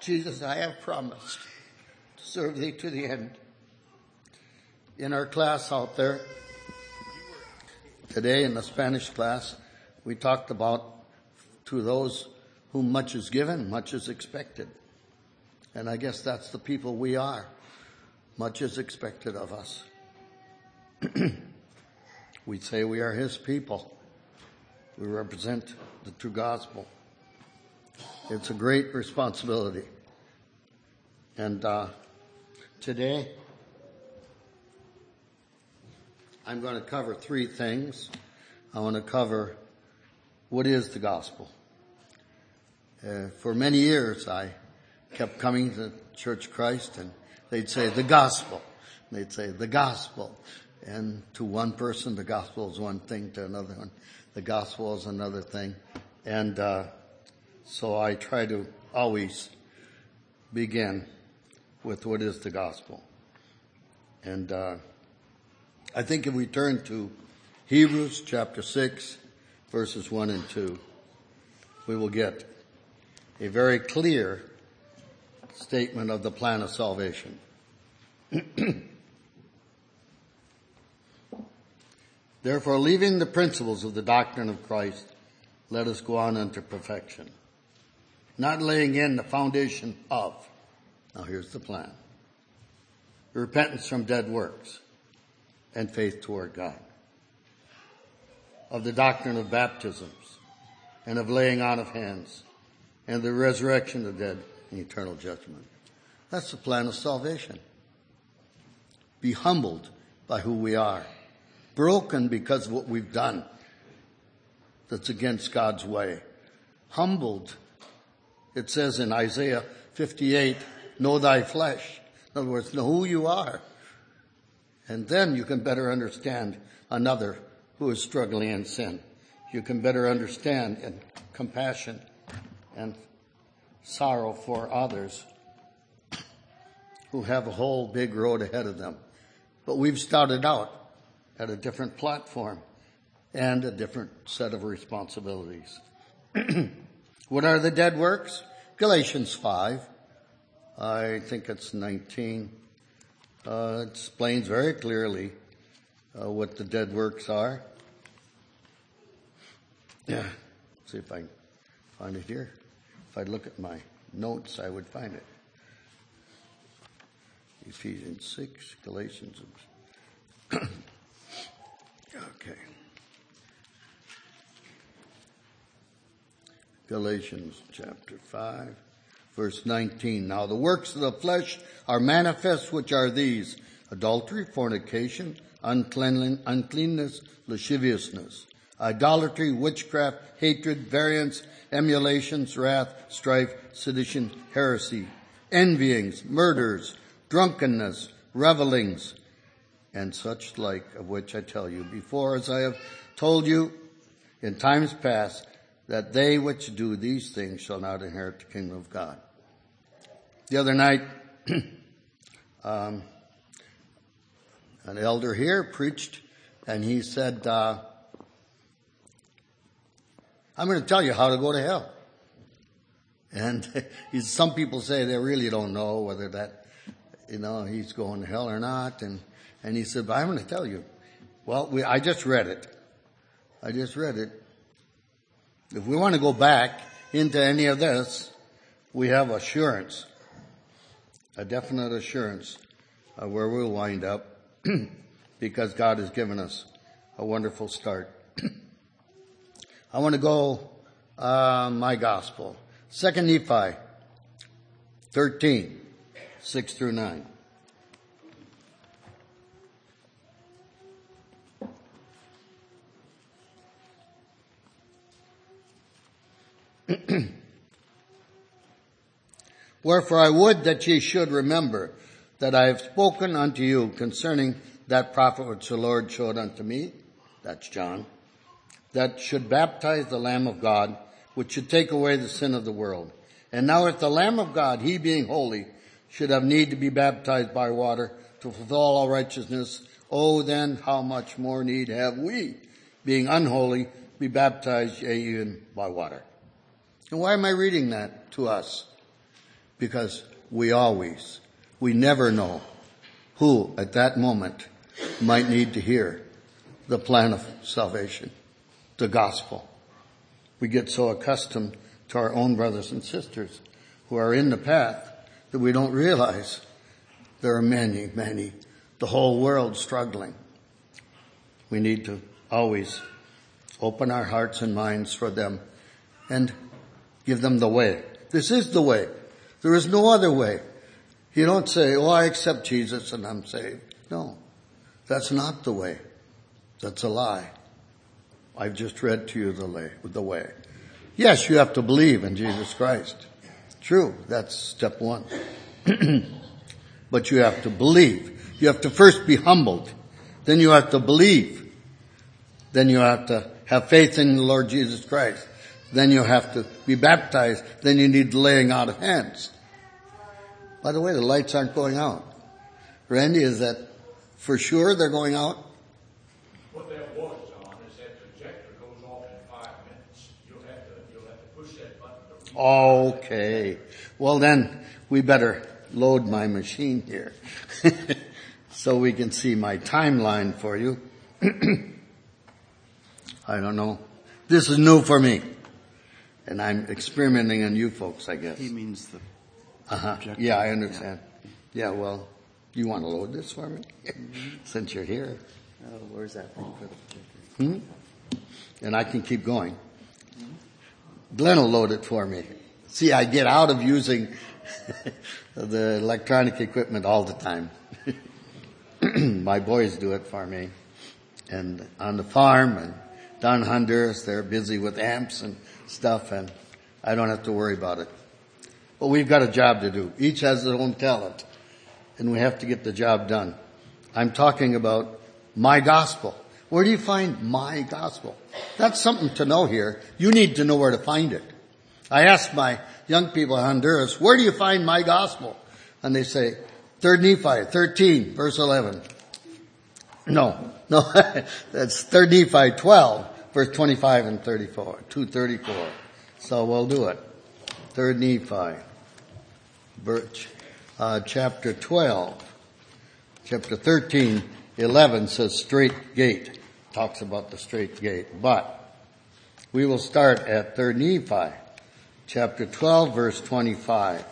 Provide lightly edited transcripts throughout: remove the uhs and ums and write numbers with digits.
Jesus, I have promised to serve thee to the end. In our class out there today, in the Spanish class, we talked about to those whom much is given, much is expected. And I guess that's the people we are. Much is expected of us. We say we are his people. We represent the true gospel. It's a great responsibility. And today, I'm going to cover three things. I want to cover what is the gospel. For many years, I kept coming to Church of Christ, and they'd say, the gospel. They'd say, the gospel. And to one person, the gospel is one thing. To another one, the gospel is another thing. And so I try to always begin with what is the gospel. And I think if we turn to Hebrews chapter 6, verses 1 and 2, we will get a very clear statement of the plan of salvation. Therefore, leaving the principles of the doctrine of Christ, let us go on unto perfection, not laying in the foundation of, now here's the plan, repentance from dead works and faith toward God, of the doctrine of baptisms and of laying on of hands and the resurrection of the dead and eternal judgment. That's the plan of salvation. Be humbled by who we are, broken because of what we've done that's against God's way. Humbled, it says in Isaiah 58, know thy flesh. In other words, know who you are. And then you can better understand another who is struggling in sin. You can better understand in compassion and sorrow for others who have a whole big road ahead of them. But we've started out at a different platform and a different set of responsibilities. What are the dead works? Galatians 5, I think it's 19, explains very clearly what the dead works are. Yeah, see if I can find it here. If I look at my notes, I would find it. Ephesians 6, Galatians. Okay. Galatians chapter 5, verse 19. Now the works of the flesh are manifest, which are these: adultery, fornication, uncleanness, lasciviousness, idolatry, witchcraft, hatred, variance, emulations, wrath, strife, sedition, heresy, envyings, murders, drunkenness, revelings, and such like, of which I tell you before, as I have told you in times past, that they which do these things shall not inherit the kingdom of God. The other night, an elder here preached, and he said, I'm going to tell you how to go to hell. And some people say they really don't know whether that, he's going to hell or not. And he said, but I'm going to tell you. Well, I just read it. If we want to go back into any of this, we have assurance, a definite assurance of where we'll wind up because God has given us a wonderful start. I want to go my gospel. 2 Nephi 13, 6 through 9. Wherefore I would that ye should remember that I have spoken unto you concerning that prophet which the Lord showed unto me, that's John, that should baptize the Lamb of God, which should take away the sin of the world. And now if the Lamb of God, he being holy, should have need to be baptized by water to fulfill all righteousness, oh, then how much more need have we, being unholy, be baptized, yea, even by water. And why am I reading that to us? because we never know who at that moment might need to hear the plan of salvation, the gospel. We get so accustomed to our own brothers and sisters who are in the path that we don't realize there are many, the whole world struggling. We need to always open our hearts and minds for them and give them the way. This is the way. There is no other way. You don't say, oh, I accept Jesus and I'm saved. No, that's not the way. That's a lie. I've just read to you the way. Yes, you have to believe in Jesus Christ. True, that's step one. But you have to believe. You have to first be humbled. Then you have to believe. Then you have to have faith in the Lord Jesus Christ. Then you have to be baptized. Then you need the laying out of hands. By the way, the lights aren't going out. Randy, is that for sure they're going out? What that was, John, is that projector goes off in 5 minutes. You'll have to push that button. Okay. Well then, we better load my machine here so we can see my timeline for you. I don't know. This is new for me. And I'm experimenting on you folks, I guess. He means the projector. Yeah, I understand. Yeah, well, you want to load this for me? Since you're here. Oh, where's that thing for the projector? And I can keep going. Glenn will load it for me. See, I get out of using the electronic equipment all the time. My boys do it for me. And on the farm and down in Honduras, they're busy with amps and stuff, and I don't have to worry about it. But we've got a job to do. Each has their own talent, and we have to get the job done. I'm talking about my gospel. Where do you find my gospel? That's something to know here. You need to know where to find it. I asked my young people in Honduras, where do you find my gospel? And they say, 3 Nephi 13, verse 11. No, that's 3 Nephi 12, verse 25 and 34, 234. So we'll do it. 3 Nephi, chapter 12, chapter 13, 11 says straight gate. Talks about the straight gate. But we will start at 3 Nephi, chapter 12, verse 25.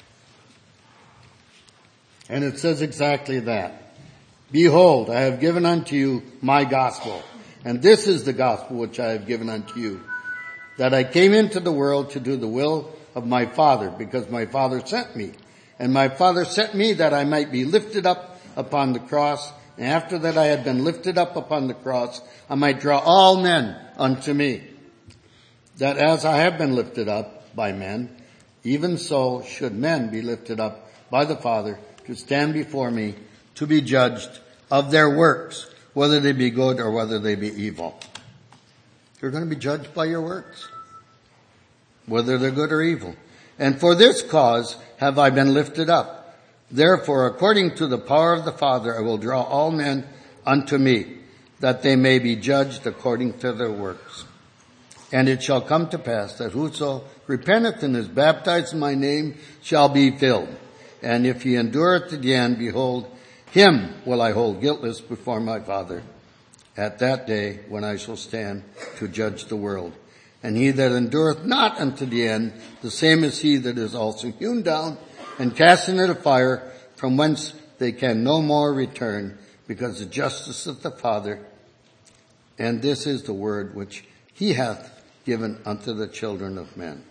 And it says exactly that. Behold, I have given unto you my gospel. And this is the gospel which I have given unto you. That I came into the world to do the will of my Father, because my Father sent me. And my Father sent me that I might be lifted up upon the cross. And after that I had been lifted up upon the cross, I might draw all men unto me. That as I have been lifted up by men, even so should men be lifted up by the Father to stand before me to be judged of their works, whether they be good or whether they be evil. You're going to be judged by your works, whether they're good or evil. And for this cause have I been lifted up. Therefore, according to the power of the Father, I will draw all men unto me, that they may be judged according to their works. And it shall come to pass that whoso repenteth and is baptized in my name shall be filled. And if he endureth to the end, behold, him will I hold guiltless before my Father at that day when I shall stand to judge the world. And he that endureth not unto the end, the same is he that is also hewn down and cast into the fire, from whence they can no more return, because the justice of the Father, and this is the word which he hath given unto the children of men.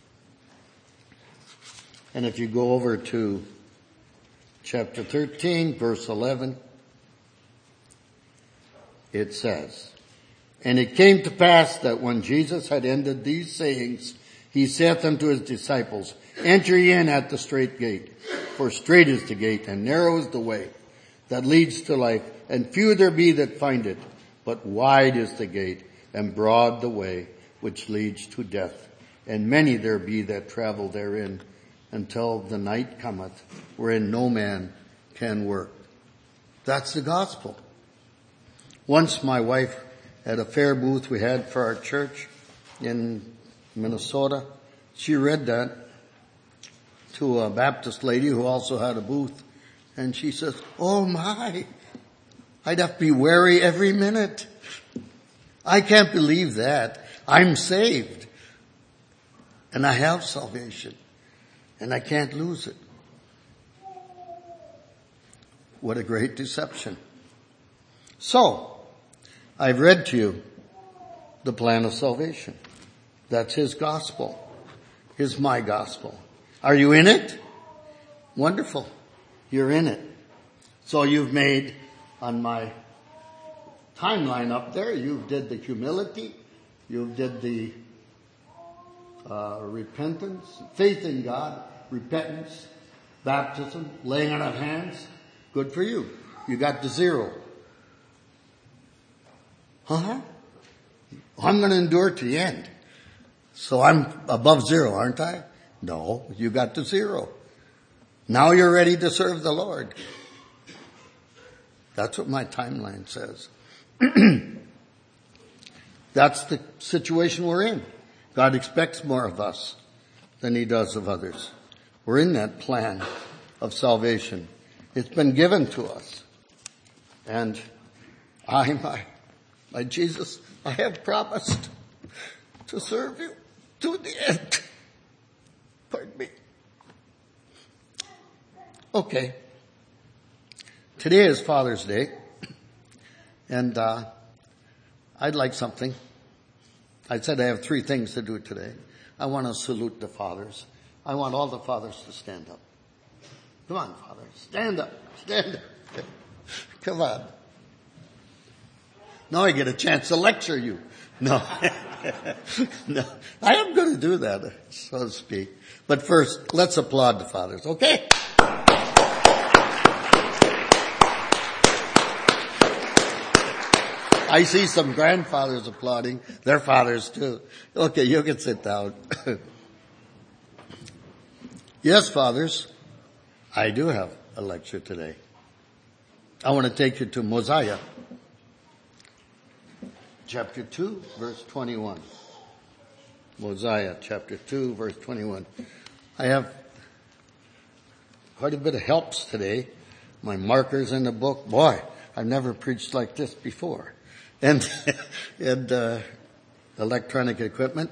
And if you go over to chapter 13, verse 11, it says, And it came to pass that when Jesus had ended these sayings, he saith unto his disciples, Enter ye in at the strait gate, for strait is the gate, and narrow is the way that leads to life, and few there be that find it. But wide is the gate, and broad the way which leads to death, and many there be that travel therein, until the night cometh, wherein no man can work. That's the gospel. Once my wife, at a fair booth we had for our church in Minnesota, she read that to a Baptist lady who also had a booth. And she says, "Oh my, I'd have to be wary every minute. I can't believe that. I'm saved. And I have salvation. And I can't lose it." What a great deception. So, I've read to you the plan of salvation. That's His gospel. Is my gospel. Are you in it? Wonderful. You're in it. So you've made, on my timeline up there, you did the humility, you did the repentance, faith in God, repentance, baptism, laying on of hands. Good for you. You got to 0. I'm going to endure to the end. So I'm above 0, aren't I? No, you got to 0. Now you're ready to serve the Lord. That's what my timeline says. That's the situation we're in. God expects more of us than He does of others. We're in that plan of salvation. It's been given to us. And my Jesus, I have promised to serve You to the end. Pardon me. Okay. Today is Father's Day. And I'd like something. I said I have 3 things to do today. I want to salute the fathers. I want all the fathers to stand up. Come on, fathers. Stand up. Stand up. Come on. Now I get a chance to lecture you. No. No. I am going to do that, so to speak. But first, let's applaud the fathers, okay? I see some grandfathers applauding. Their fathers too. Okay, you can sit down. Yes, fathers, I do have a lecture today. I want to take you to Mosiah, chapter 2, verse 21. Mosiah, chapter 2, verse 21. I have quite a bit of helps today. My markers in the book. Boy, I've never preached like this before. And electronic equipment.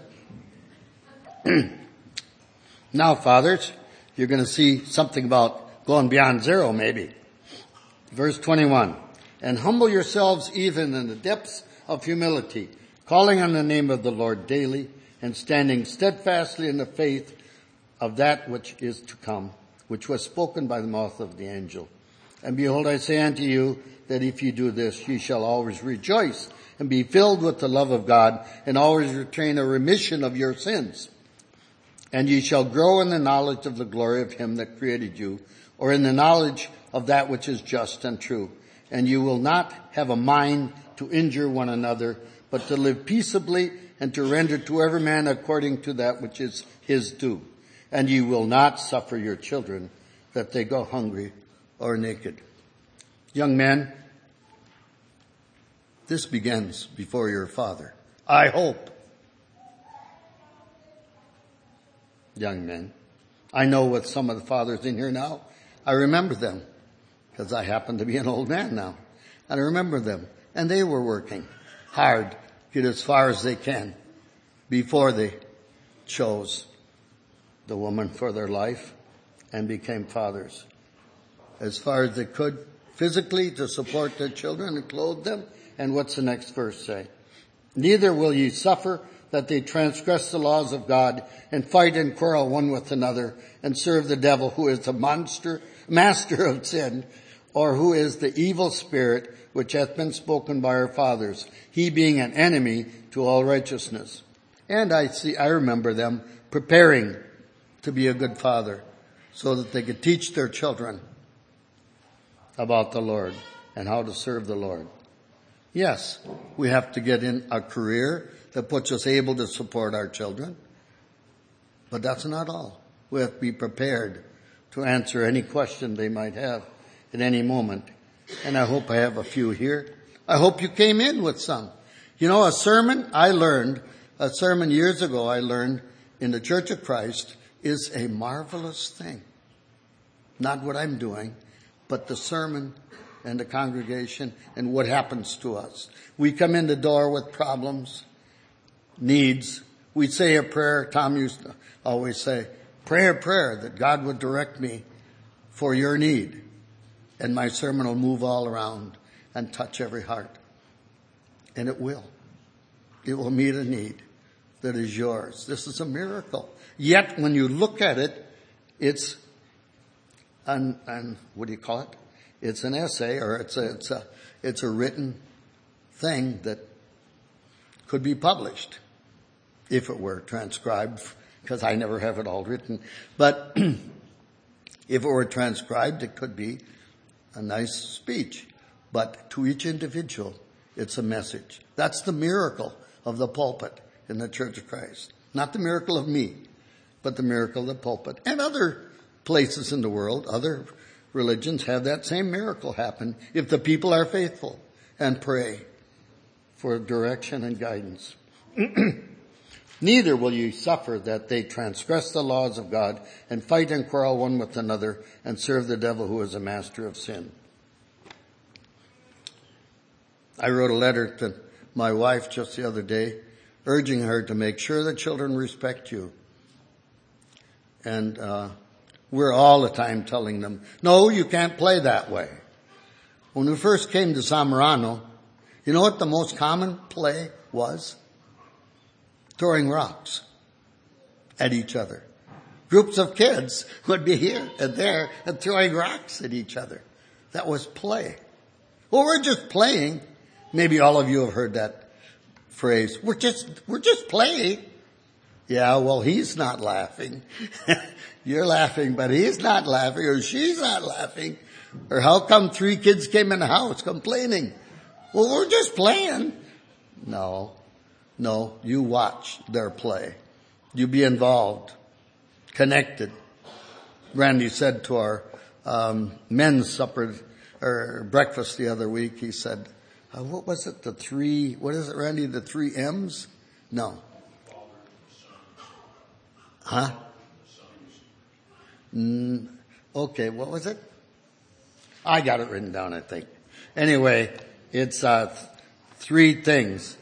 Now, fathers, you're going to see something about going beyond 0, maybe. Verse 21. And humble yourselves even in the depths of humility, calling on the name of the Lord daily, and standing steadfastly in the faith of that which is to come, which was spoken by the mouth of the angel. And behold, I say unto you, that if you do this, ye shall always rejoice and be filled with the love of God, and always retain a remission of your sins. And ye shall grow in the knowledge of the glory of Him that created you, or in the knowledge of that which is just and true. And you will not have a mind to injure one another, but to live peaceably, and to render to every man according to that which is his due. And ye will not suffer your children that they go hungry or naked. Young men, this begins before your father. I hope. Young men, I know with some of the fathers in here now, I remember them because I happen to be an old man now. And I remember them. And they were working hard to get as far as they can before they chose the woman for their life and became fathers. As far as they could physically to support their children and clothe them. And what's the next verse say? Neither will ye suffer that they transgress the laws of God and fight and quarrel one with another and serve the devil, who is the master of sin, or who is the evil spirit which hath been spoken by our fathers, he being an enemy to all righteousness. And I remember them preparing to be a good father so that they could teach their children about the Lord and how to serve the Lord. Yes, we have to get in a career that puts us able to support our children. But that's not all. We have to be prepared to answer any question they might have at any moment. And I hope I have a few here. I hope you came in with some. You know, a sermon years ago I learned in the Church of Christ is a marvelous thing. Not what I'm doing, but the sermon and the congregation and what happens to us. We come in the door with problems, needs. We say a prayer. Tom used to always say, pray a prayer that God would direct me for your need. And my sermon will move all around and touch every heart. And it will. It will meet a need that is yours. This is a miracle. Yet when you look at it, it's what do you call it? It's an essay, or it's a written thing that could be published if it were transcribed, because I never have it all written. But if it were transcribed, it could be a nice speech. But to each individual, it's a message. That's the miracle of the pulpit in the Church of Christ. Not the miracle of me, but the miracle of the pulpit. And other places in the world, other religions have that same miracle happen if the people are faithful and pray for direction and guidance. Neither will ye suffer that they transgress the laws of God and fight and quarrel one with another and serve the devil, who is a master of sin. I wrote a letter to my wife just the other day, urging her to make sure the children respect you. And we're all the time telling them, no, you can't play that way. When we first came to Zamorano, you know what the most common play was? Throwing rocks at each other. Groups of kids would be here and there and throwing rocks at each other. That was play. Well, we're just playing. Maybe all of you have heard that phrase. We're just playing. Yeah, well, he's not laughing. You're laughing, but he's not laughing, or she's not laughing. Or how come 3 kids came in the house complaining? Well, we're just playing. No, you watch their play. You be involved, connected. Randy said to our men's supper or breakfast the other week, he said, what was it? What is it, Randy? The 3 M's? No. Huh? Okay, what was it? I got it written down, I think. Anyway, it's 3 things.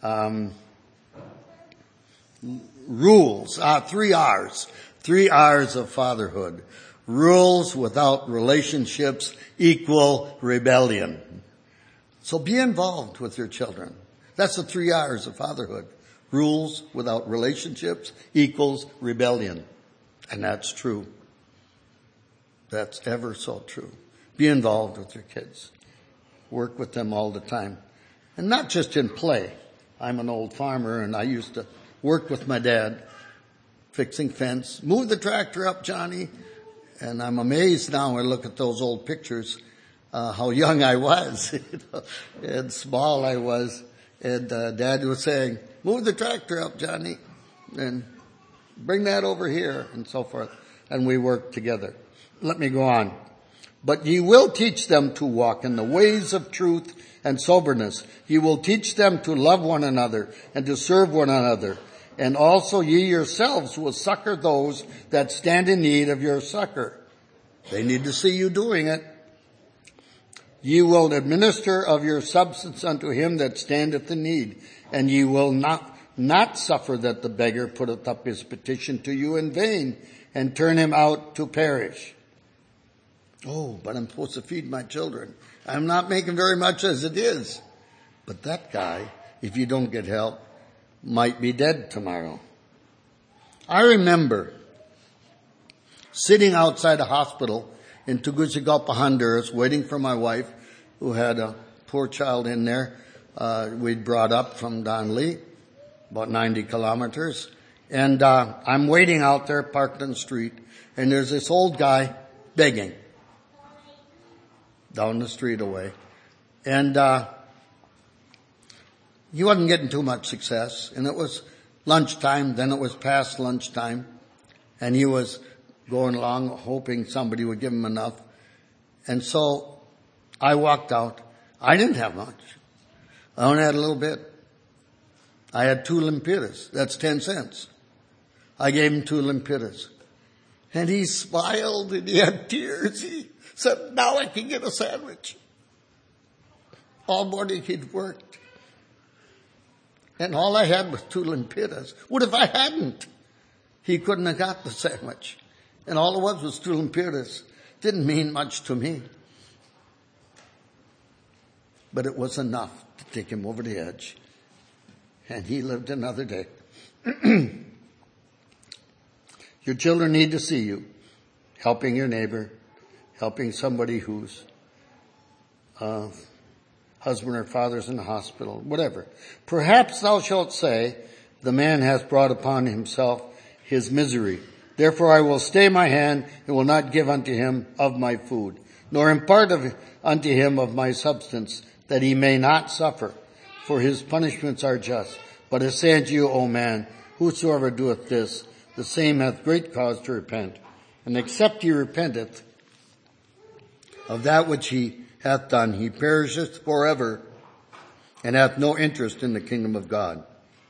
Rules, 3 R's. 3 R's of fatherhood. Rules without relationships equal rebellion. So be involved with your children. That's the 3 R's of fatherhood. Rules without relationships equals rebellion. And that's true. That's ever so true. Be involved with your kids. Work with them all the time. And not just in play. I'm an old farmer and I used to work with my dad fixing fence. Move the tractor up, Johnny. And I'm amazed now when I look at those old pictures, how young I was and small I was. And Dad was saying, move the tractor up, Johnny, and bring that over here, and so forth. And we worked together. Let me go on. But ye will teach them to walk in the ways of truth and soberness. Ye will teach them to love one another and to serve one another. And also ye yourselves will succor those that stand in need of your succor. They need to see you doing it. Ye will administer of your substance unto him that standeth in need. And ye will not suffer that the beggar putteth up his petition to you in vain, and turn him out to perish. Oh, but I'm supposed to feed my children. I'm not making very much as it is. But that guy, if you don't get help, might be dead tomorrow. I remember sitting outside a hospital in Tegucigalpa, Honduras, waiting for my wife, who had a poor child in there. We'd brought up from Donley, about 90 kilometers. And I'm waiting out there, parked on the street, and there's this old guy begging down the street away. And he wasn't getting too much success. And it was lunchtime, then it was past lunchtime. And he was going along hoping somebody would give him enough. And so I walked out. I didn't have much. I only had a little bit. I had 2 lempiras. That's 10 cents. I gave him 2 lempiras. And he smiled and he had tears. He said, now I can get a sandwich. All morning he'd worked. And all I had was two lempiras. What if I hadn't? He couldn't have got the sandwich. And all it was two lempiras. Didn't mean much to me. But it was enough to take him over the edge. And he lived another day. Your children need to see you helping your neighbor, helping somebody whose husband or father's in the hospital, whatever. Perhaps thou shalt say, the man hath brought upon himself his misery. Therefore I will stay my hand and will not give unto him of my food, nor impart unto him of my substance, that he may not suffer. For his punishments are just. But I say unto you, O man, whosoever doeth this, the same hath great cause to repent. And except he repenteth of that which he hath done, he perisheth forever, and hath no interest in the kingdom of God.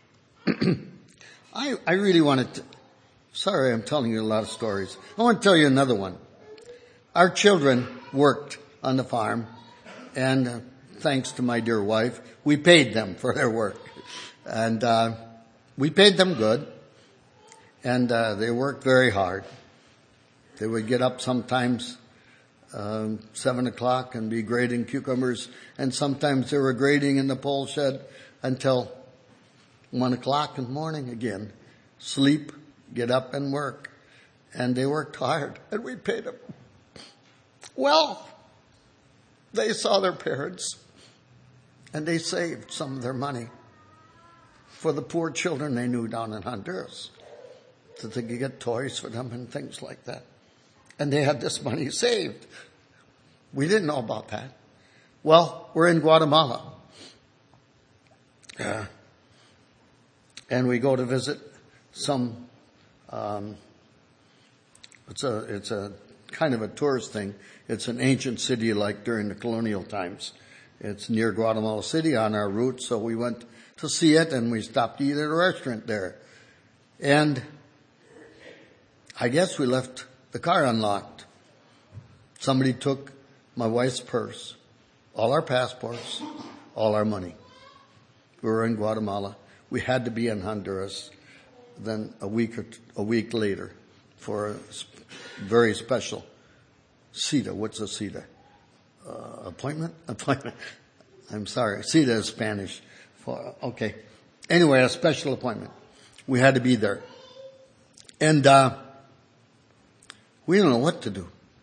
I really wanted to, sorry I'm telling you a lot of stories. I want to tell you another one. Our children worked on the farm, and thanks to my dear wife, we paid them for their work. And we paid them good, and they worked very hard. They would get up sometimes 7 o'clock and be grading cucumbers, and sometimes they were grading in the pole shed until 1 o'clock in the morning again. Sleep, get up and work. And they worked hard, and we paid them. Well, they saw their parents, and they saved some of their money for the poor children they knew down in Honduras, that they could get toys for them and things like that. And they had this money saved. We didn't know about that. Well, we're in Guatemala. And we go to visit some, it's a kind of a tourist thing. It's an ancient city like during the colonial times. It's near Guatemala City on our route, so we went to see it, and we stopped to eat at a restaurant there. And I guess we left the car unlocked. Somebody took my wife's purse, all our passports, all our money. We were in Guatemala. We had to be in Honduras then a week later for a very special cita. What's a cita? Appointment? I'm sorry. Cita is Spanish. Okay. Anyway, a special appointment. We had to be there. And we didn't know what to do.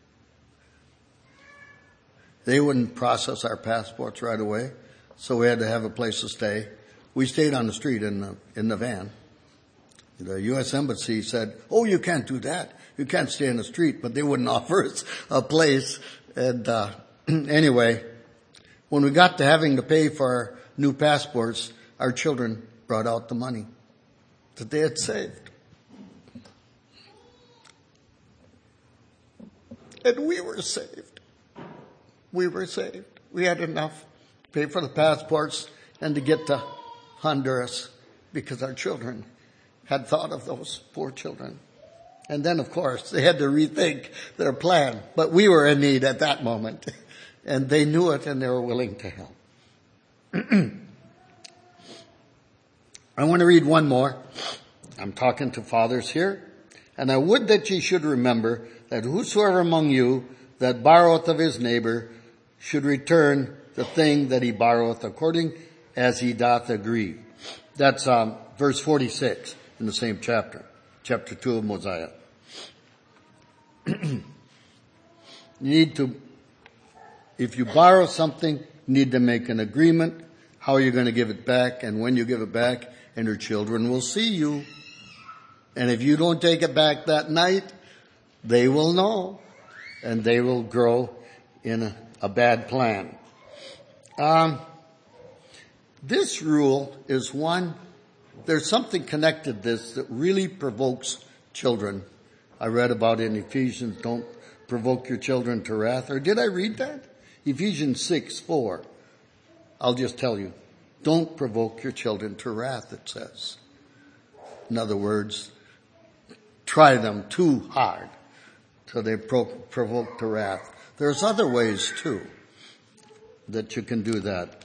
They wouldn't process our passports right away, so we had to have a place to stay. We stayed on the street in the van. The U.S. Embassy said, "Oh, you can't do that. You can't stay in the street," but they wouldn't offer us a place. And anyway, when we got to having to pay for our new passports, our children brought out the money that they had saved. And we were saved. We were saved. We had enough to pay for the passports and to get to Honduras because our children had thought of those poor children. And then, of course, they had to rethink their plan. But we were in need at that moment. And they knew it, and they were willing to help. I want to read one more. I'm talking to fathers here. And I would that ye should remember that whosoever among you that borroweth of his neighbor should return the thing that he borroweth according as he doth agree. That's verse 46 in the same chapter 2 of Mosiah. You need to, if you borrow something, you need to make an agreement how you're going to give it back and when you give it back, and your children will see you. And if you don't take it back that night, they will know, and they will grow in a bad plan. This rule is one, there's something connected to this that really provokes children. I read about it in Ephesians, don't provoke your children to wrath. Or did I read that? Ephesians 6:4. I'll just tell you. Don't provoke your children to wrath, it says. In other words, try them too hard. So they provoke to wrath. There's other ways too that you can do that.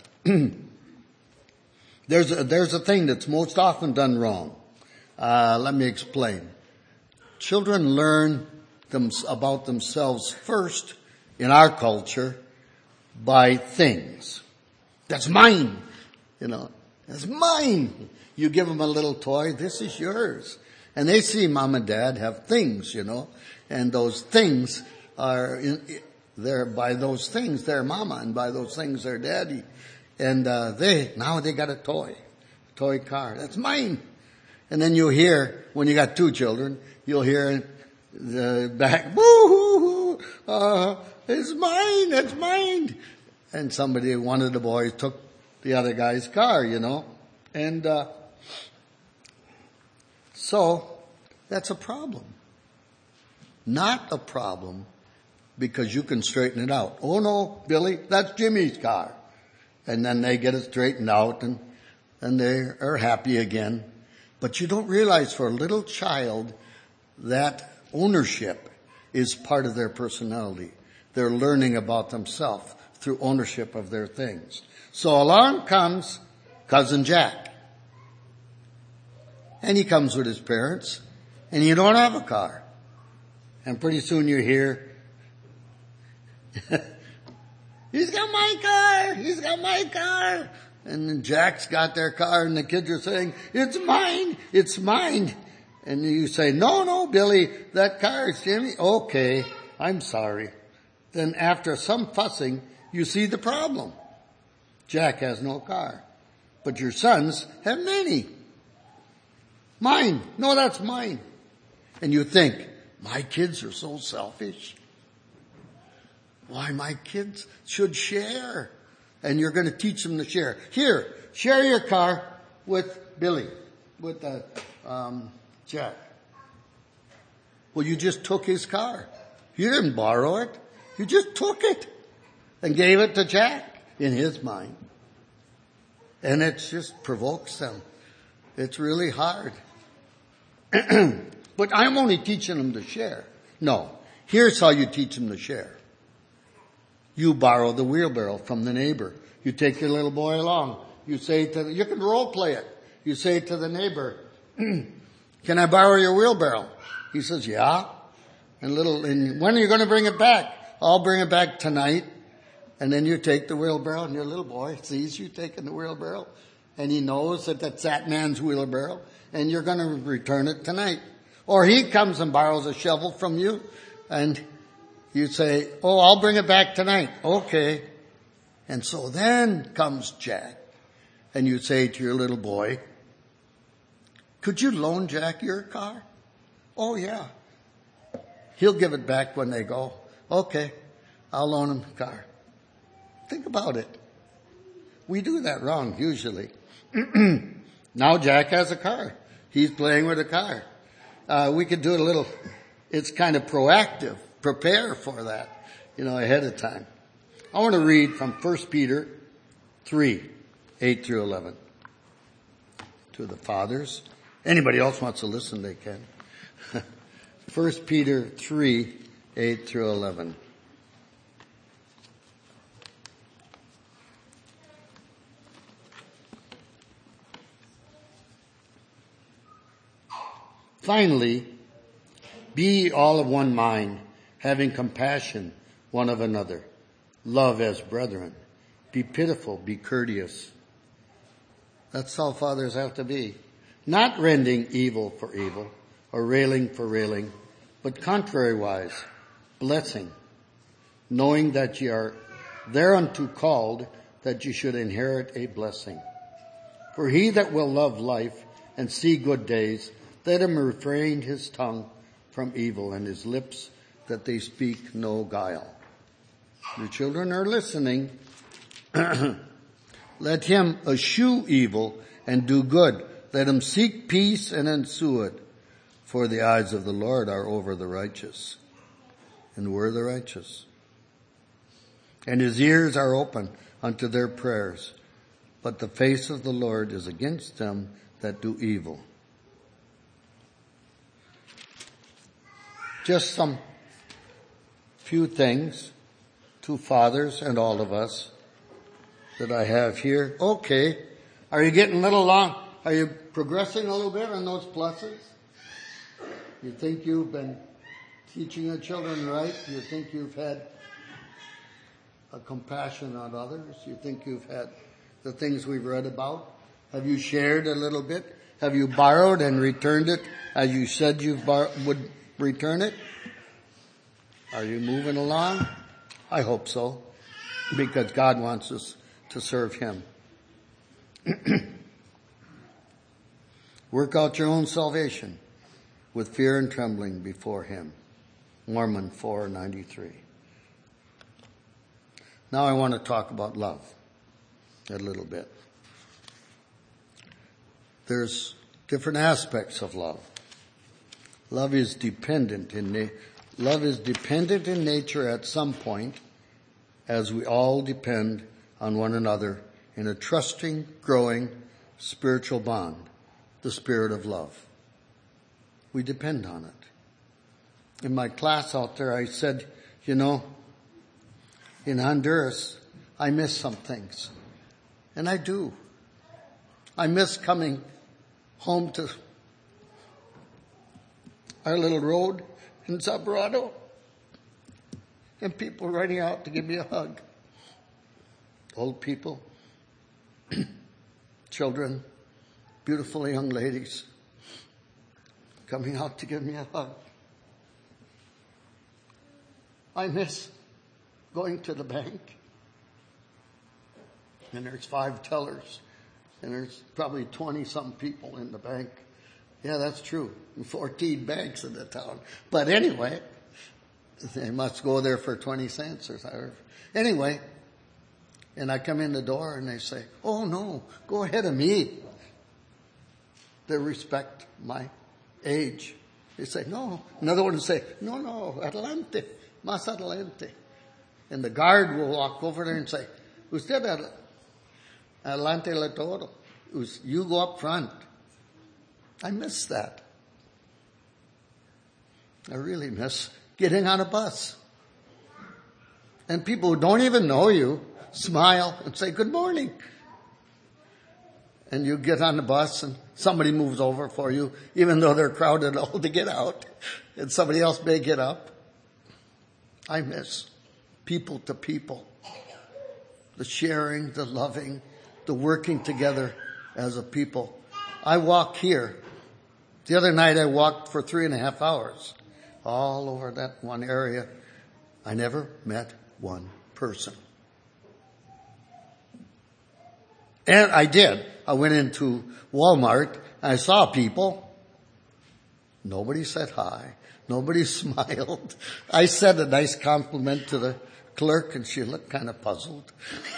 There's a thing that's most often done wrong. Let me explain. Children learn about themselves first in our culture by things. That's mine. That's mine. You give them a little toy, this is yours. And they see mom and dad have things, and those things are, by those things they're mama, and by those things they're daddy. And now they got a toy car. That's mine. And then you hear, when you got two children, you'll hear the back, boo-hoo-hoo, it's mine. And one of the boys took the other guy's car, And so that's a problem. Not a problem because you can straighten it out. Oh no, Billy, that's Jimmy's car. And then they get it straightened out and they are happy again. But you don't realize for a little child that ownership is part of their personality. They're learning about themselves through ownership of their things. So along comes Cousin Jack. And he comes with his parents, and you don't have a car. And pretty soon you hear, he's got my car. And then Jack's got their car, and the kids are saying, it's mine. And you say, no, Billy, that car is Jimmy. Okay, I'm sorry. Then after some fussing, you see the problem. Jack has no car, but your sons have many. Mine. No, that's mine. And you think, my kids are so selfish. Why, my kids should share. And you're going to teach them to share. Here, share your car with Billy, with Jack. Well, you just took his car. You didn't borrow it. You just took it and gave it to Jack in his mind. And it just provokes them. It's really hard. But I'm only teaching them to share. No, here's how you teach them to share. You borrow the wheelbarrow from the neighbor. You take your little boy along. You can role play it. You say to the neighbor, can I borrow your wheelbarrow? He says, yeah. And when are you going to bring it back? I'll bring it back tonight. And then you take the wheelbarrow, and your little boy sees you taking the wheelbarrow, and he knows that that's that man's wheelbarrow, and you're going to return it tonight. Or he comes and borrows a shovel from you, and you say, oh, I'll bring it back tonight. Okay. And so then comes Jack, and you say to your little boy, could you loan Jack your car? Oh, yeah. He'll give it back when they go. Okay, I'll loan him the car. Think about it. We do that wrong, usually. Now Jack has a car. He's playing with a car. We could do it's kind of proactive. Prepare for that, ahead of time. I want to read from 1 Peter 3, 8 through 11. To the fathers. Anybody else wants to listen, they can. 1 Peter 3, 8 through 11. Finally, be all of one mind, having compassion one of another. Love as brethren. Be pitiful, be courteous. That's how fathers have to be. Not rending evil for evil, or railing for railing, but contrariwise, blessing, knowing that ye are thereunto called, that ye should inherit a blessing. For he that will love life and see good days, let him refrain his tongue from evil and his lips that they speak no guile. Your children are listening. Let him eschew evil and do good. Let him seek peace and ensue it. For the eyes of the Lord are over the righteous. And we're the righteous. And his ears are open unto their prayers. But the face of the Lord is against them that do evil. Just some few things to fathers and all of us that I have here. Okay. Are you getting a little long? Are you progressing a little bit on those pluses? You think you've been teaching your children right? You think you've had a compassion on others? You think you've had the things we've read about? Have you shared a little bit? Have you borrowed and returned it as you said you would return it? Are you moving along? I hope so, because God wants us to serve Him. Work out your own salvation with fear and trembling before Him. Mormon 4:93. Now I want to talk about love a little bit. There's different aspects of love. Love is dependent in nature at some point, as we all depend on one another in a trusting, growing spiritual bond, the spirit of love. We depend on it. In my class out there, I said, in Honduras, I miss some things. And I do. I miss coming home to our little road in Zabrado and people running out to give me a hug. Old people, children, beautiful young ladies coming out to give me a hug. I miss going to the bank, and there's 5 tellers, and there's probably 20-some people in the bank. Yeah, that's true. 14 banks in the town. But anyway, they must go there for 20 cents or something. Anyway, and I come in the door and they say, "Oh no, go ahead of me." They respect my age. They say, "No." Another one will say, No, adelante, más adelante. And the guard will walk over there and say, "Usted adelante le todo. You go up front." I miss that. I really miss getting on a bus. And people who don't even know you smile and say, "Good morning." And you get on the bus and somebody moves over for you, even though they're crowded all to get out. And somebody else may get up. I miss people to people. The sharing, the loving, the working together as a people. I walk here. The other night I walked for 3.5 hours all over that one area. I never met one person. And I did. I went into Walmart. I saw people. Nobody said hi. Nobody smiled. I said a nice compliment to the clerk and she looked kind of puzzled.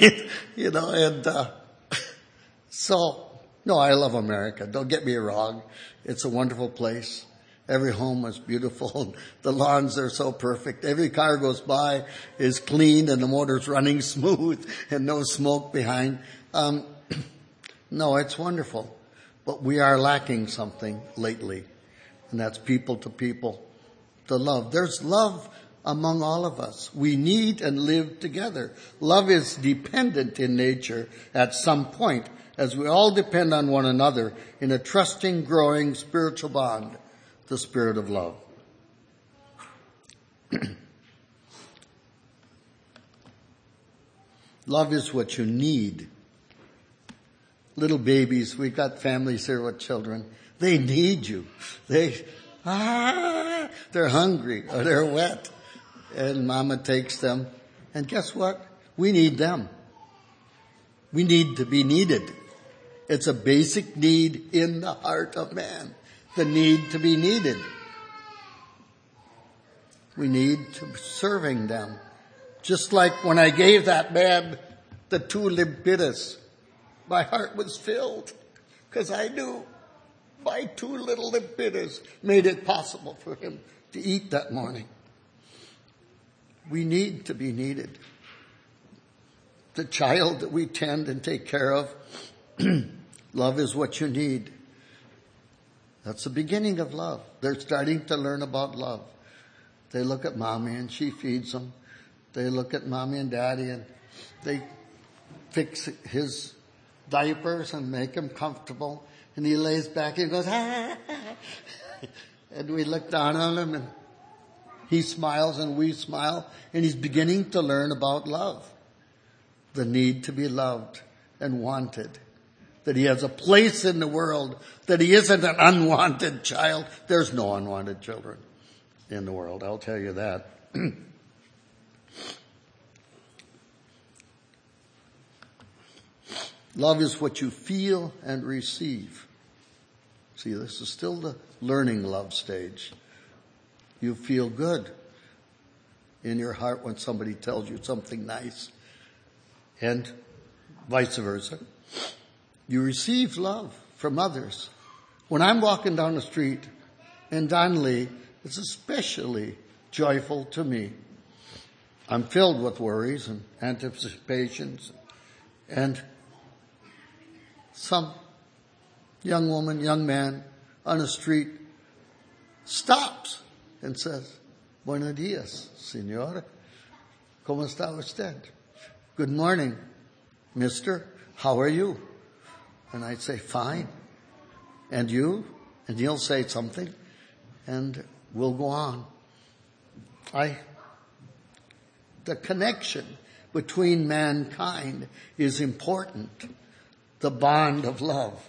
So, no, I love America. Don't get me wrong. It's a wonderful place. Every home is beautiful. The lawns are so perfect. Every car goes by is clean and the motor's running smooth and no smoke behind. No, it's wonderful. But we are lacking something lately. And that's people to people. The love. There's love among all of us. We need and live together. Love is dependent in nature at some point, as we all depend on one another in a trusting, growing spiritual bond, the spirit of love. Love is what you need. Little babies, we've got families here with children. They need you. They're hungry or they're wet. And mama takes them. And guess what? We need them. We need to be needed. It's a basic need in the heart of man. The need to be needed. We need to be serving them. Just like when I gave that man the 2 limpitas, my heart was filled because I knew my 2 little limpitas made it possible for him to eat that morning. We need to be needed. The child that we tend and take care of, love is what you need. That's the beginning of love. They're starting to learn about love. They look at mommy and she feeds them. They look at mommy and daddy and they fix his diapers and make him comfortable. And he lays back and goes, ah. And we look down on him and he smiles and we smile. And he's beginning to learn about love. The need to be loved and wanted. That he has a place in the world. That he isn't an unwanted child. There's no unwanted children in the world, I'll tell you that. Love is what you feel and receive. See, this is still the learning love stage. You feel good in your heart when somebody tells you something nice. And vice versa. You receive love from others. When I'm walking down the street in Donnelly, it's especially joyful to me. I'm filled with worries and anticipations. And some young woman, young man on the street stops and says, Buenos días, señora. ¿Cómo está usted? Good morning, mister. How are you? And I'd say, fine. And you? And he'll say something. And we'll go on. The connection between mankind is important. The bond of love.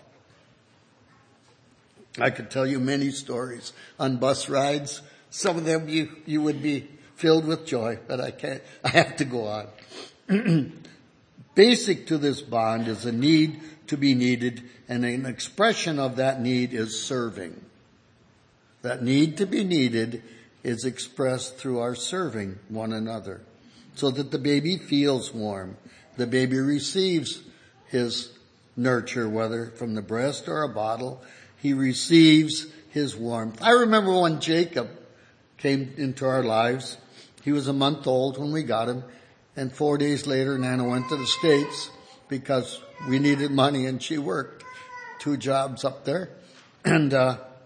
I could tell you many stories on bus rides. Some of them you would be filled with joy, but I can't. I have to go on. Basic to this bond is a need to be needed, and an expression of that need is serving. That need to be needed is expressed through our serving one another, so that the baby feels warm. The baby receives his nurture, whether from the breast or a bottle. He receives his warmth. I remember when Jacob came into our lives. He was a month old when we got him. And 4 days later, Nana went to the States because we needed money and she worked 2 jobs up there. And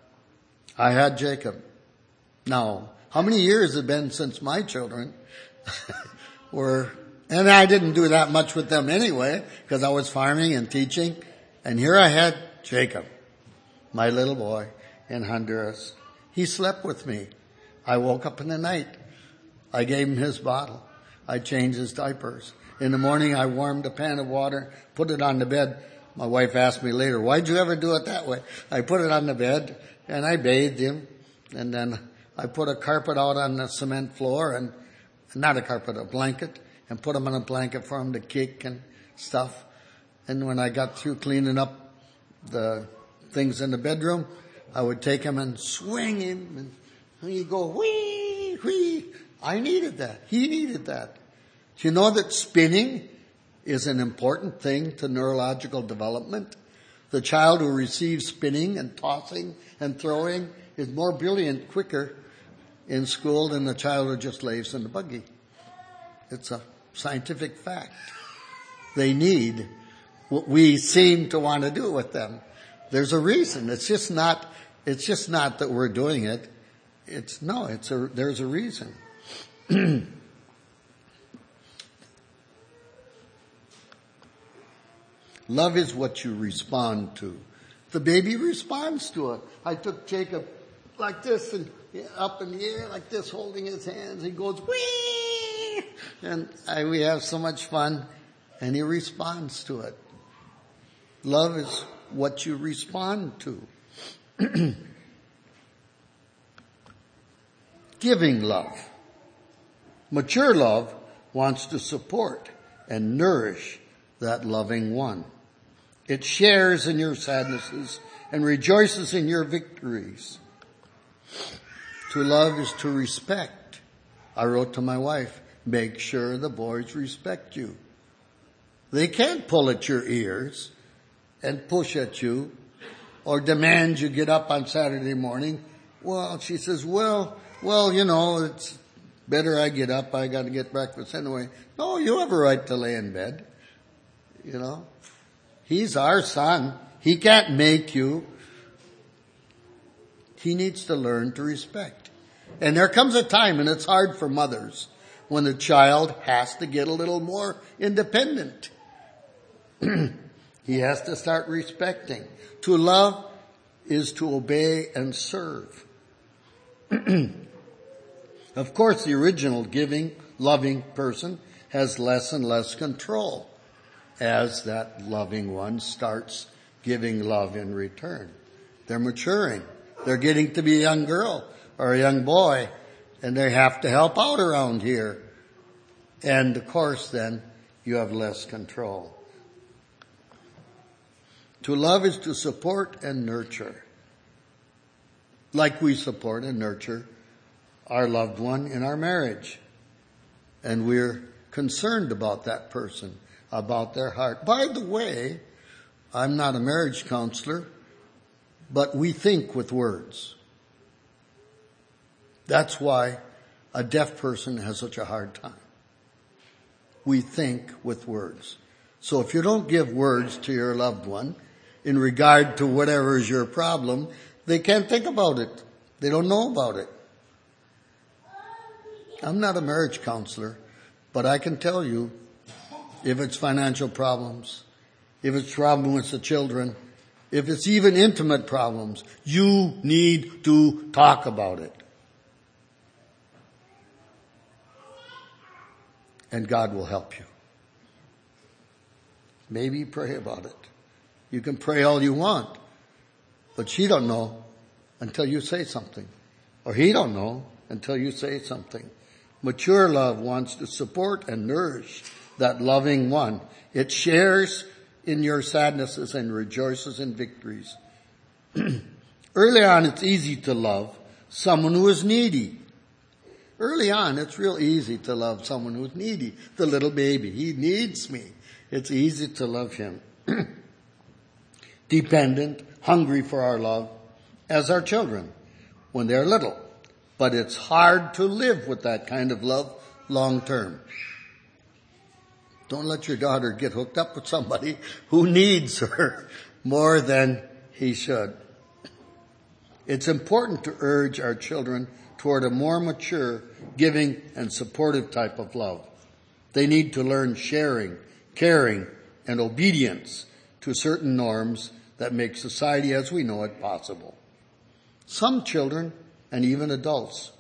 I had Jacob. Now, how many years has it been since my children were... And I didn't do that much with them anyway, because I was farming and teaching. And here I had Jacob, my little boy in Honduras. He slept with me. I woke up in the night. I gave him his bottle. I changed his diapers. In the morning, I warmed a pan of water, put it on the bed. My wife asked me later, why'd you ever do it that way? I put it on the bed, and I bathed him. And then I put a carpet out on the cement floor, and not a carpet, a blanket. And put him on a blanket for him to kick and stuff. And when I got through cleaning up the things in the bedroom, I would take him and swing him. And he'd go, whee, whee. I needed that. He needed that. Do you know that spinning is an important thing to neurological development? The child who receives spinning and tossing and throwing is more brilliant quicker in school than the child who just lays in the buggy. It's a scientific fact. They need what we seem to want to do with them. There's a reason. It's just not that we're doing it. There's a reason. Love is what you respond to. The baby responds to it. I took Jacob like this and up in the air like this, holding his hands. He goes, whee! And we have so much fun, and he responds to it. Love is what you respond to. Giving love. Mature love wants to support and nourish that loving one. It shares in your sadnesses and rejoices in your victories. To love is to respect. I wrote to my wife, make sure the boys respect you. They can't pull at your ears and push at you or demand you get up on Saturday morning. Well, she says, well, it's better I get up. I got to get breakfast anyway. No, you have a right to lay in bed. He's our son. He can't make you. He needs to learn to respect. And there comes a time, and it's hard for mothers, when the child has to get a little more independent. He has to start respecting. To love is to obey and serve. Of course, the original giving, loving person has less and less control as that loving one starts giving love in return. They're maturing. They're getting to be a young girl or a young boy, and they have to help out around here. And of course, then, you have less control. To love is to support and nurture. Like we support and nurture our loved one in our marriage. And we're concerned about that person, about their heart. By the way, I'm not a marriage counselor, but we think with words. That's why a deaf person has such a hard time. We think with words. So if you don't give words to your loved one in regard to whatever is your problem, they can't think about it. They don't know about it. I'm not a marriage counselor, but I can tell you, if it's financial problems, if it's problem with the children, if it's even intimate problems, you need to talk about it. And God will help you. Maybe pray about it. You can pray all you want, but she don't know until you say something. Or he don't know until you say something. Mature love wants to support and nourish that loving one. It shares in your sadnesses and rejoices in victories. Early on, it's easy to love someone who is needy. Early on, it's real easy to love someone who's needy. The little baby, he needs me. It's easy to love him. Dependent, hungry for our love, as our children when they're little. But it's hard to live with that kind of love long term. Don't let your daughter get hooked up with somebody who needs her more than he should. It's important to urge our children toward a more mature, giving, and supportive type of love. They need to learn sharing, caring, and obedience to certain norms that make society as we know it possible. Some children, and even adults,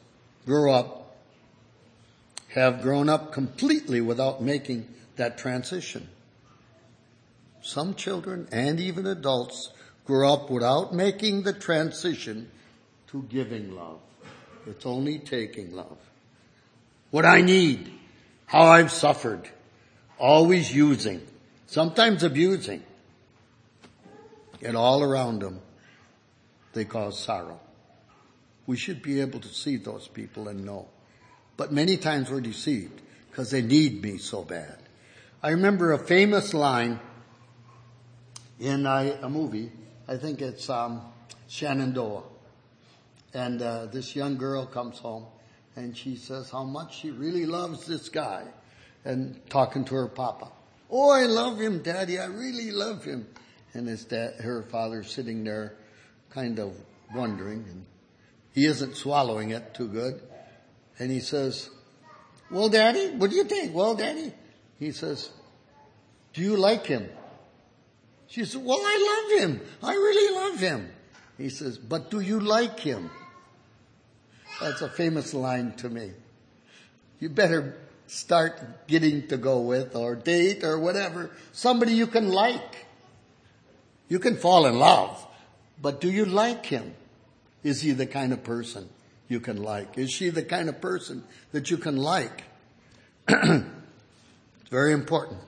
have grown up completely without making that transition. Some children, and even adults, grow up without making the transition to giving love. It's only taking love. What I need, how I've suffered, always using, sometimes abusing. And all around them, they cause sorrow. We should be able to see those people and know. But many times we're deceived because they need me so bad. I remember a famous line in a movie. I think it's Shenandoah. And this young girl comes home and she says how much she really loves this guy. And talking to her papa. Oh, I love him, Daddy. I really love him. And her father's sitting there kind of wondering. And he isn't swallowing it too good. And he says, well, Daddy, what do you think? Well, Daddy. He says, do you like him? She says, well, I love him. I really love him. He says, but do you like him? That's a famous line to me. You better start getting to go with or date or whatever somebody you can like. You can fall in love, but do you like him? Is he the kind of person you can like? Is she the kind of person that you can like? It's very important.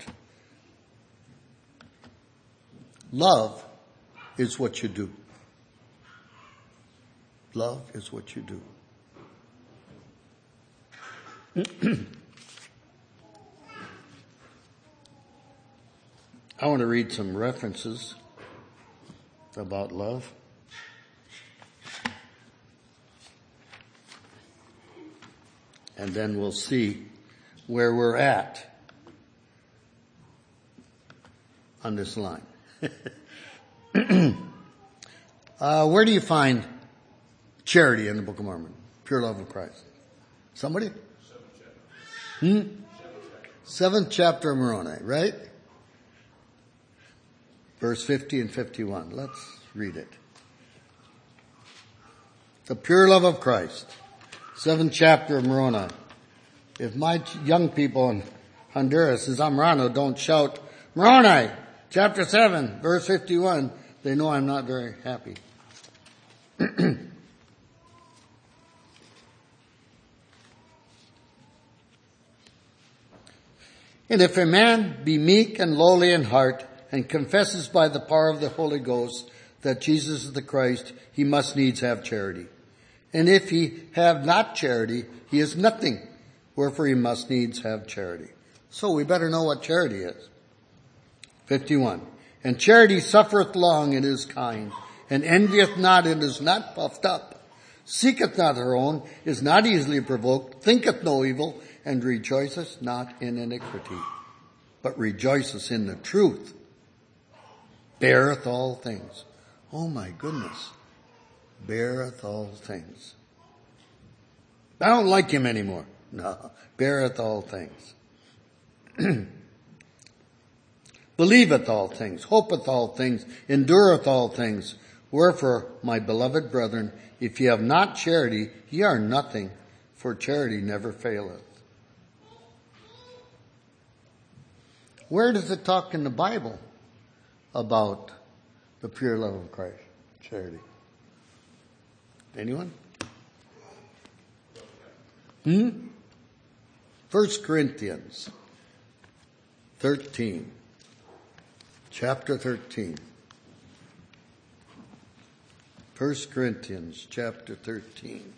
Love is what you do. Love is what you do. I want to read some references about love. And then we'll see where we're at on this line. Where do you find charity in the Book of Mormon? pure love of Christ? Somebody? 7th chapter of Moroni, right? Verse 50 and 51. Let's read it. The pure love of Christ. 7th chapter of Moroni. If my young people in Honduras and Zamorano don't shout, Moroni, chapter 7, verse 51, they know I'm not very happy. And if a man be meek and lowly in heart, and confesses by the power of the Holy Ghost that Jesus is the Christ, he must needs have charity. And if he have not charity, he is nothing, wherefore he must needs have charity. So we better know what charity is. 51. And charity suffereth long and is kind, and envieth not and is not puffed up, seeketh not her own, is not easily provoked, thinketh no evil, and rejoiceth not in iniquity, but rejoiceth in the truth, beareth all things. Oh my goodness. Beareth all things. I don't like him anymore. No. Beareth all things. Believeth all things. Hopeth all things. Endureth all things. Wherefore, my beloved brethren, if ye have not charity, ye are nothing, for charity never faileth. Where does it talk in the Bible about the pure love of Christ? Charity. Anyone? 1 Corinthians 13. Chapter 13. 1 Corinthians chapter 13.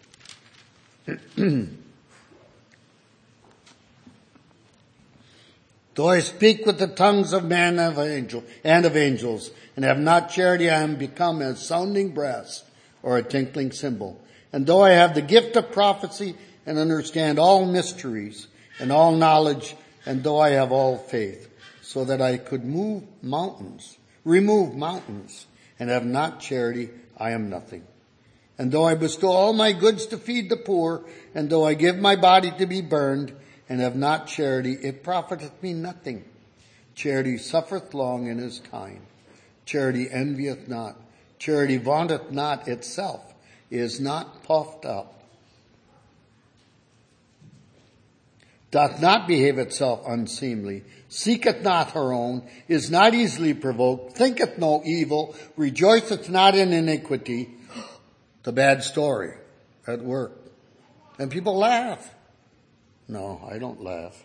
Though I speak with the tongues of men and of angels, and have not charity, I am become as sounding brass or a tinkling cymbal. And though I have the gift of prophecy and understand all mysteries and all knowledge, and though I have all faith, so that I could remove mountains, and have not charity, I am nothing. And though I bestow all my goods to feed the poor, and though I give my body to be burned, and have not charity, it profiteth me nothing. Charity suffereth long and is kind. Charity envieth not. Charity vaunteth not itself, is not puffed up, doth not behave itself unseemly, seeketh not her own, is not easily provoked, thinketh no evil, rejoiceth not in iniquity. The bad story at work. And people laugh. No, I don't laugh.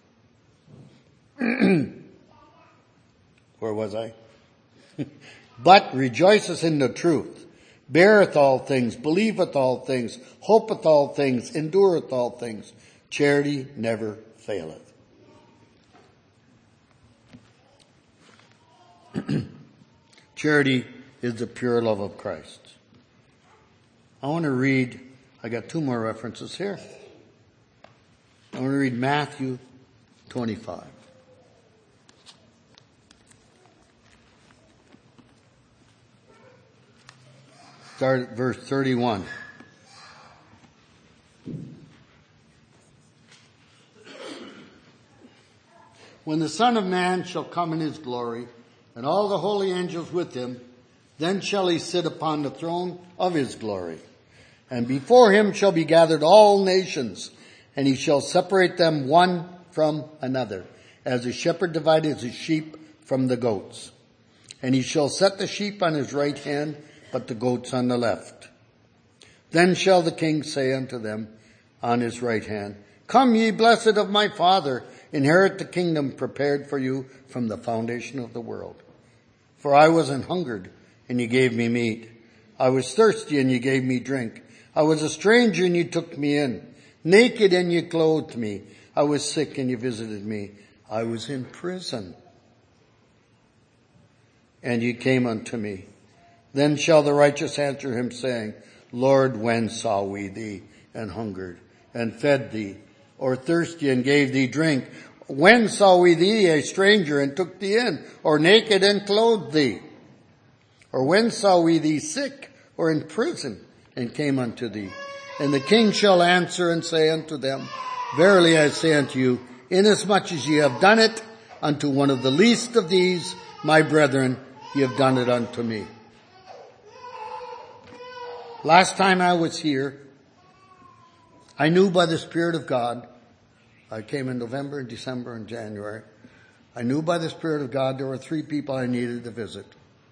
Where was I? But rejoiceth in the truth, beareth all things, believeth all things, hopeth all things, endureth all things. Charity never faileth. Charity is the pure love of Christ. I want to read, I got 2 more references here. I want to read Matthew 25. Start at verse 31. When the Son of Man shall come in his glory, and all the holy angels with him, then shall he sit upon the throne of his glory. And before him shall be gathered all nations, and he shall separate them one from another, as a shepherd divideth his sheep from the goats. And he shall set the sheep on his right hand, but the goats on the left. Then shall the king say unto them on his right hand, Come ye blessed of my Father, inherit the kingdom prepared for you from the foundation of the world. For I was an hungered, and ye gave me meat. I was thirsty, and ye gave me drink. I was a stranger, and ye took me in. Naked, and ye clothed me. I was sick, and ye visited me. I was in prison, and ye came unto me. Then shall the righteous answer him, saying, Lord, when saw we thee and hungered, and fed thee, or thirsty, and gave thee drink? When saw we thee a stranger, and took thee in, or naked, and clothed thee? Or when saw we thee sick, or in prison, and came unto thee? And the king shall answer and say unto them, Verily I say unto you, inasmuch as ye have done it unto one of the least of these, my brethren, ye have done it unto me. Last time I was here, I knew by the Spirit of God, I came in November, December, and January. I knew by the Spirit of God there were 3 people I needed to visit.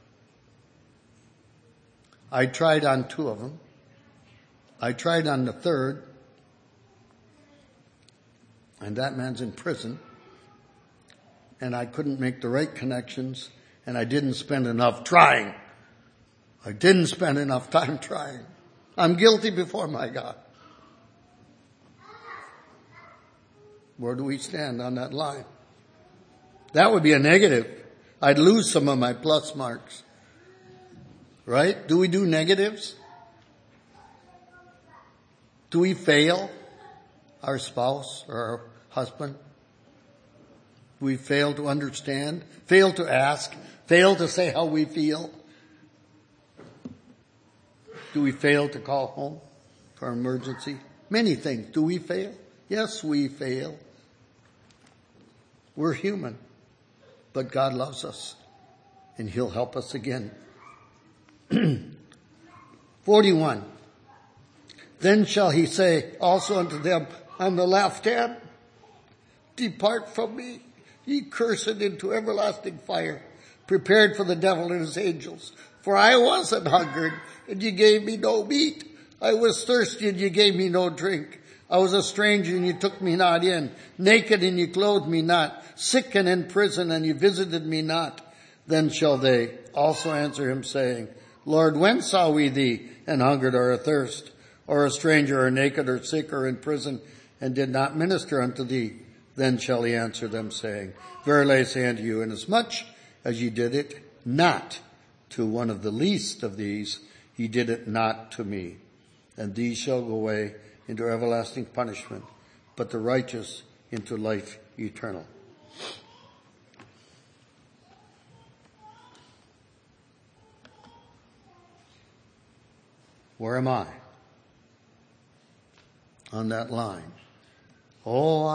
I tried on 2 of them. I tried on the 3rd, and that man's in prison. And I couldn't make the right connections, and I didn't spend enough trying. I didn't spend enough time trying. I'm guilty before my God. Where do we stand on that line? That would be a negative. I'd lose some of my plus marks. Right? Do we do negatives? Do we fail our spouse or our husband? Do we fail to understand? Fail to ask? Fail to say how we feel? Do we fail to call home for emergency? Many things. Do we fail? Yes, we fail. We're human. But God loves us. And He'll help us again. 41. Then shall He say also unto them on the left hand, Depart from me, ye cursed, into everlasting fire, prepared for the devil and his angels. For I was an hungered, and ye gave me no meat. I was thirsty, and ye gave me no drink. I was a stranger, and ye took me not in. Naked, and ye clothed me not. Sick and in prison, and ye visited me not. Then shall they also answer him, saying, Lord, when saw we thee an hungered or athirst, or a stranger, or naked, or sick, or in prison, and did not minister unto thee? Then shall he answer them, saying, Verily I say unto you, inasmuch as ye did it not to one of the least of these, ye did it not to me. And these shall go away into everlasting punishment, but the righteous into life eternal. Where am I on that line? Oh,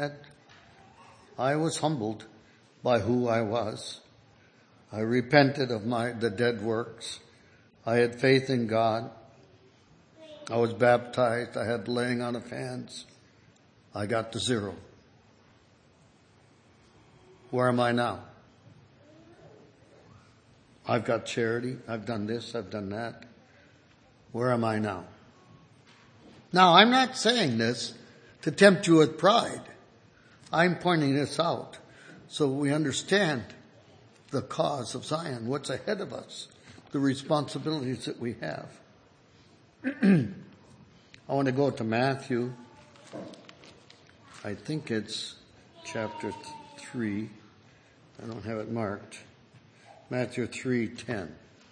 I was humbled by who I was. I repented of the dead works. I had faith in God. I was baptized. I had laying on of hands. I got to 0. Where am I now? I've got charity. I've done this. I've done that. Where am I now? Now, I'm not saying this to tempt you with pride. I'm pointing this out so we understand the cause of Zion, what's ahead of us, the responsibilities that we have. I want to go to Matthew. I think it's chapter 3. I don't have it marked. Matthew 3:10.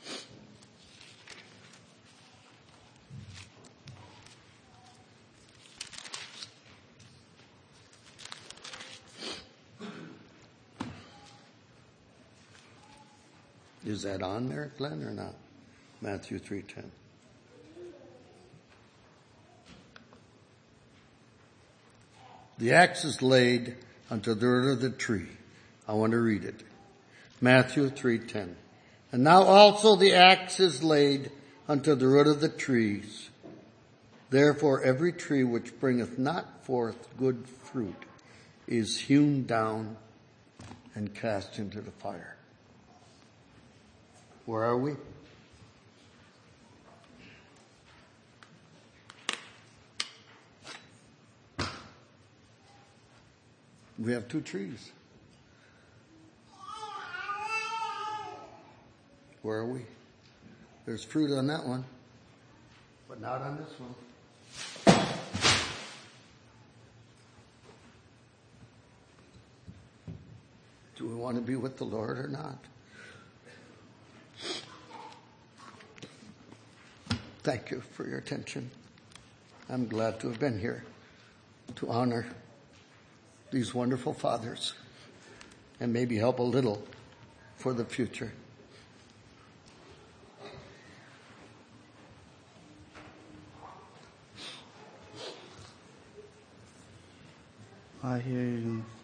Is that on there, Glenn, or not? Matthew 3:10. The axe is laid unto the root of the tree. I want to read it. Matthew 3:10. And now also the axe is laid unto the root of the trees. Therefore every tree which bringeth not forth good fruit is hewn down and cast into the fire. Where are we? We have 2 trees. Where are we? There's fruit on that one, but not on this one. Do we want to be with the Lord or not? Thank you for your attention. I'm glad to have been here to honor these wonderful fathers and maybe help a little for the future. I hear you.